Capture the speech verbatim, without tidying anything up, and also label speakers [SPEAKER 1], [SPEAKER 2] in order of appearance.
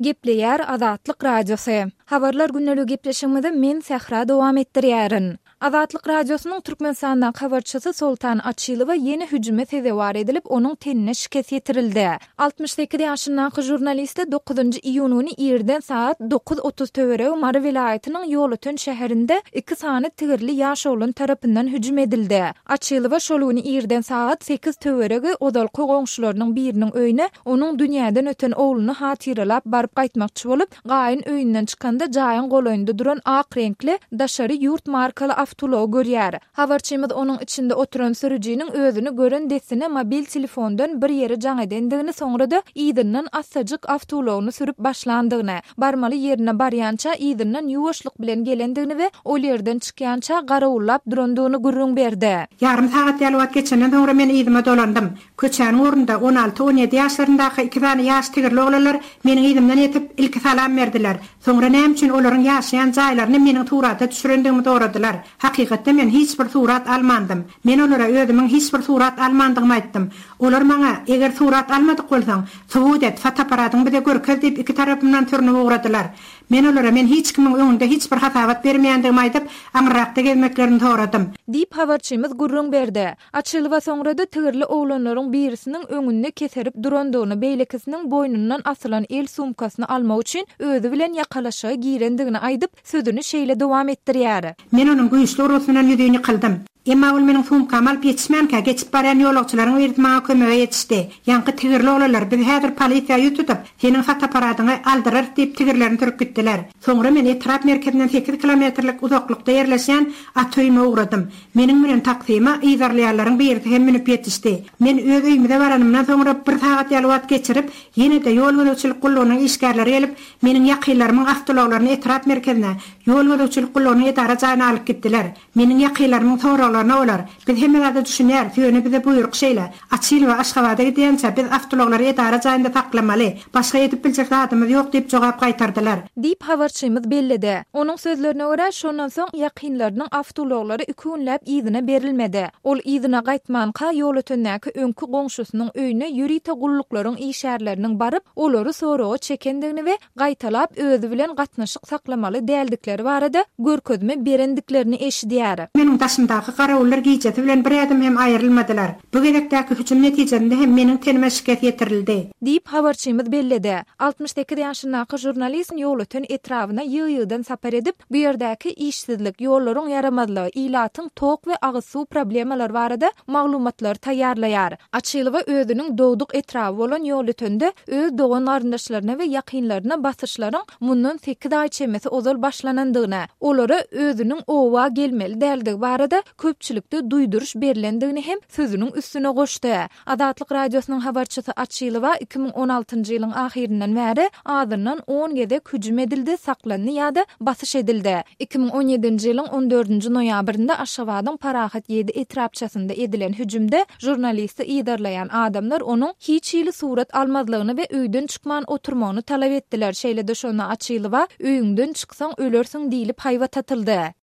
[SPEAKER 1] Gepleýär Azatlyk Radiosu. Habarlar günleri gepleşigimizde men Sahra dowam etdirýärin. Azatlyk Radiosynyň Türkmenistandan habarçysy Sultan Açylywa ýeni hüjüme sebäwar edilip onuň tenine şikes ýetirildi. altymyş sekiz ýaşyndaky jurnalist dokuzunçy iýunyny ýerden saat dokuz otuz töwereg Mary vilayatynyň Ýolutön şäherinde iki sany tigirli ýaşoğlun tarapyndan hüjüm edildi. Açylywa şoluny ýerden saat sekiz töweregi odalky goňşularynyň biriniň öýüne onuň dünýäden öten ogluny hatyralap baryp gaýtmakçy bolup, gaýyn öýünden çykanda jaýyň golaýynda duran ak renkli daşary ýurt markaly avtolog görýär. Habarçymyz onuň içinde oturan sürüjiniň özüni gören desine mobil telefondan bir ýere jaň edendigini, soňra-da ýydynyň assadyk avtologyny sürüp başlandygyny, barmaly ýerine barýança ýydynyň ýuwaşlyk bilen gelendigini we ol ýerden çykýança garawullap durandygyny gürrüň berdi.
[SPEAKER 2] Yarım saat ýalwat geçenden soňra men ýydyma dolandym. Köçäniň orunda on alty on ýedi ýaşlaryndaky iki tane ýaş tigirli oglanlar meniň ýydymdan ýetip ilki salam berdiler. Soňra näme üçin olaryň ýaşaýan jaýlaryny meniň turata düşürendigimi doradylar. Hakykatda men hiç bir surat almandym. Men olara özümiň hiç bir surat almandygymy aýtdym. Olar maňa eger surat almadyk bolsaň, subut et, fotoaparatyň bize görkezip diýip iki tarapymdan türüne ugradylar. Men olara men hiç kimiň öňünde hiç bir hasabat bermeýändigimi aýdyp, aňrakda gelmeklerini soradym.
[SPEAKER 1] Diýip habarçymyz gürrüň berdi. Açylywa soňra-da tigirli oglanlaryň birisiniň öňünde keserip durandygyny, beýlekisiniň boýnundan asylan el sumkasyny almak üçin özü bilen ýakalaşa girendigini aýdyp, sözüni şeýle dowam etdirýär.
[SPEAKER 2] Men onuň güýçli urusynyň ýüzüni kıldım. Emma ol meniň sumkamy alyp ýetişmänkä geçip barýan ýolagçylaryň berdi maňa kömege ýetişdi. Ýanky tigirli oglanlar biz häzir polisiýa ýutup, seniň fotoaparatyňy aldyrar diýip tigirlerini türüp gitdiler. Soňra men etrap merkezinden sekiz kilometrlik uzaklykda ýerleşen atýyma ugradym. Meniň bilen taksyma ýyzarlaýarlaryň birisi hem minip ýetişdi. Men öz öýümde baranymdan soňra bir saat ýalwat geçirip, ýene-de ýol gözetçilik gullugynyň işgärleri gelip, meniň ýakynlarynyň avtologlaryny etrap merkezine, ýol gözetçilik gullugynyň edara jaýyna alyp gitdiler. Meniň ýakynlarynyň soňra olar. Biz hemmelerde düşünýär, söýüne bize buyruk şeýle. Açylywa Aşgabatda gidýänçe biz avtologlary edara jaýynda saklamaly. Başga edip biljek zadymyz ýok diýip jogap gaýtardylar.
[SPEAKER 1] Diýip habarçymyz bellidi. Onuň sözlerine görä şondan soň ýakynlarynyň avtologlary iki günläp ýydyna berilmedi. Ol ýydyna gaýtmanka ýol ötendäki öňkü goňşusynyň öýüne ýürite gulluklaryň işärleriniň baryp, olary soraga çekendigini we gaýtalap özü bilen gatnaşyk saklamaly däldikleri barada görkezme berendiklerini eşidýär.
[SPEAKER 2] Meniň daşymdaky garawullar giýjeti bilen bir adam hem aýrylmadylar. Bu gerekdäki hüjüm netijesinde hem meniň tenime şikayet ýetirildi.
[SPEAKER 1] Diýip habarçymyz bellidi. altymyş sekiz ýaşyndaky jurnalist Ýolutön etrawyna ýygy-ýygydan sapar edip, bu ýerdäki işsizlik, ýollaryň ýaramazlygy, ilatyň tok we agyz suw problemalary barada maglumatlar taýýarlaýar. Açylywa özüniň dowduk etrawy bolan Ýolutönde öz dogan garyndaşlaryna we ýakynlaryna basyşlaryň mundan sekiz aý çemesi ozal başlanandygyny, olara özüniň owa gelmeli däldigi barada köpçülükde duýduruş berilendigini hem sözüniň üstüne goşdy. Azatlyk Radiosynyň habarçysy Açylywa iki bin on altyncy ýylyň ahirinden bäri adyndan on gezek hüjüm edildi, saklandy ýa-da basyş edildi. iki bin on ýedinçi ýylyň on dördünçi noýabrynda Aşgabatyň Parahat ýedi etrapçasynda edilen hüjümde jurnalisti ýydarlayan adamlar onuň hiç ýyly surat almazlygyny we öýden çykman oturmagyny talap etdiler. Şeýle de şonu Açylywa öýüňden çyksaň ölersiň diýilip haýwa tatyldy.